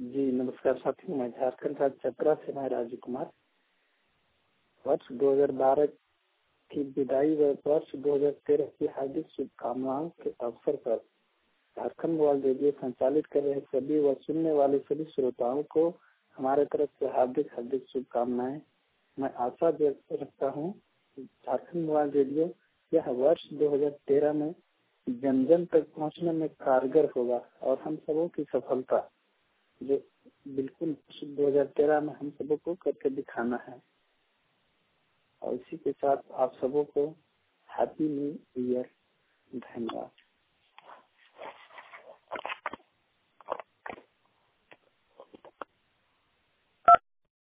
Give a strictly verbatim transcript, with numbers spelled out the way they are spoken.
जी नमस्कार साथियों, मैं झारखंड राज्य चतरा से मैं राजू कुमार। वर्ष दो हज़ार बारह की विदाई व वर्ष दो हज़ार तेरह की हार्दिक शुभकामनाओं के अवसर पर झारखंड मोबाइल रेडियो संचालित कर रहे सभी व सुनने वाले सभी श्रोताओं को हमारे तरफ से हार्दिक हार्दिक शुभकामनाएं। मैं आशा व्यक्त रखता हूँ झारखंड मोबाइल रेडियो यह वर्ष दो हज़ार तेरह में जन जन तक पहुँचने में कारगर होगा और हम सबों की सफलता जो बिल्कुल दो हज़ार तेरह में हम सबों को करके दिखाना है। और इसी के साथ आप सबों को हैप्पी न्यू ईयर। धन्यवाद।